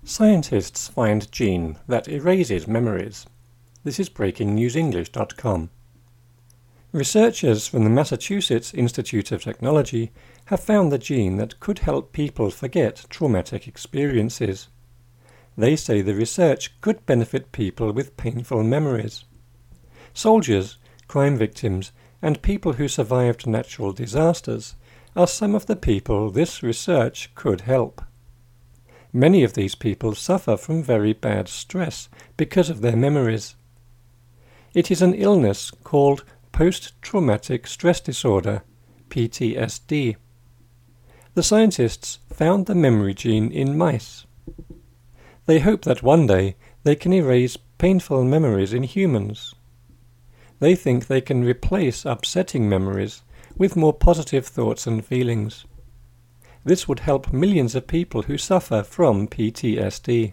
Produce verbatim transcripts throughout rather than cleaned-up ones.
Scientists find gene that erases memories. This is breaking news english dot com. Researchers from the Massachusetts Institute of Technology have found the gene that could help people forget traumatic experiences. They say the research could benefit people with painful memories. Soldiers, crime victims, and people who survived natural disasters are some of the people this research could help. Many of these people suffer from very bad stress because of their memories. It is an illness called post-traumatic stress disorder, P T S D. The scientists found the memory gene in mice. They hope that one day they can erase painful memories in humans. They think they can replace upsetting memories with more positive thoughts and feelings. This would help millions of people who suffer from P T S D.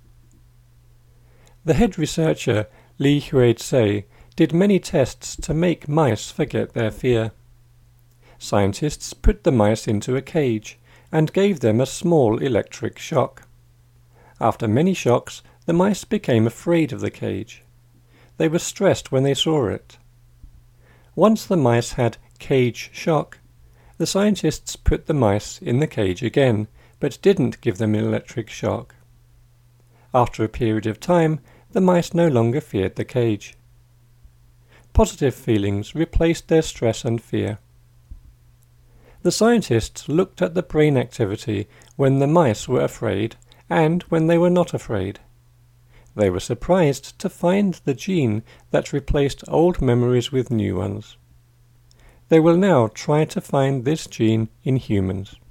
The head researcher, Li Huizhe, did many tests to make mice forget their fear. Scientists put the mice into a cage and gave them a small electric shock. After many shocks, the mice became afraid of the cage. They were stressed when they saw it. Once the mice had cage shock, the scientists put the mice in the cage again, but didn't give them an electric shock. After a period of time, the mice no longer feared the cage. Positive feelings replaced their stress and fear. The scientists looked at the brain activity when the mice were afraid and when they were not afraid. They were surprised to find the gene that replaced old memories with new ones. They will now try to find this gene in humans.